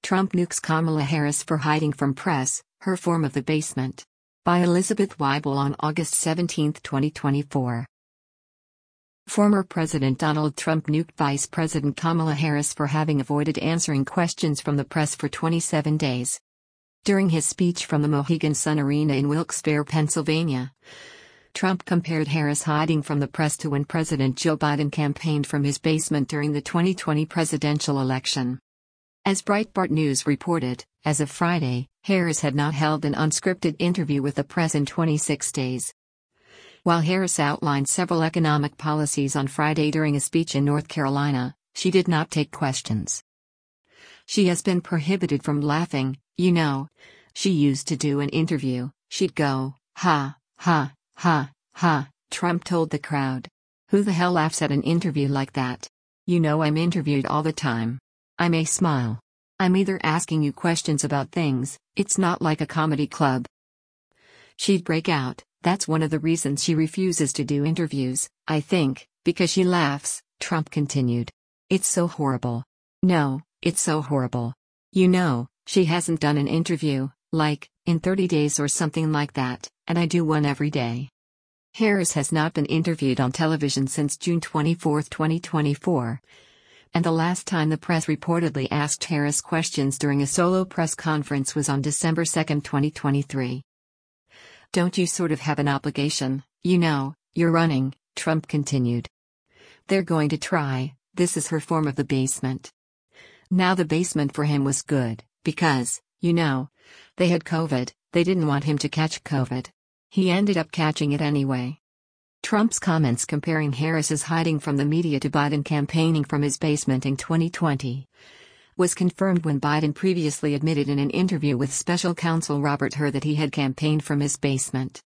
Trump nukes Kamala Harris for hiding from press, her form of the basement. By Elizabeth Weibel on August 17, 2024. Former President Donald Trump nuked Vice President Kamala Harris for having avoided answering questions from the press for 27 days. During his speech from the Mohegan Sun Arena in Wilkes-Barre, Pennsylvania, Trump compared Harris hiding from the press to when President Joe Biden campaigned from his basement during the 2020 presidential election. As Breitbart News reported, as of Friday, Harris had not held an unscripted interview with the press in 26 days. While Harris outlined several economic policies on Friday during a speech in North Carolina, she did not take questions. She has been prohibited from laughing, you know. She used to do an interview, she'd go, ha, ha, ha, ha, Trump told the crowd. Who the hell laughs at an interview like that? You know I'm interviewed all the time. I may smile. I'm either asking you questions about things, it's not like a comedy club. She'd break out, that's one of the reasons she refuses to do interviews, I think, because she laughs, Trump continued. It's so horrible. No, it's so horrible. You know, she hasn't done an interview, like, in 30 days or something like that, and I do one every day. Harris has not been interviewed on television since June 24, 2024. And the last time the press reportedly asked Harris questions during a solo press conference was on December 2, 2023. Don't you sort of have an obligation, you know, you're running, Trump continued. They're going to try, this is her form of the basement. Now the basement for him was good, because, you know, they had COVID, they didn't want him to catch COVID. He ended up catching it anyway. Trump's comments comparing Harris's hiding from the media to Biden campaigning from his basement in 2020 was confirmed when Biden previously admitted in an interview with special counsel Robert Hur that he had campaigned from his basement.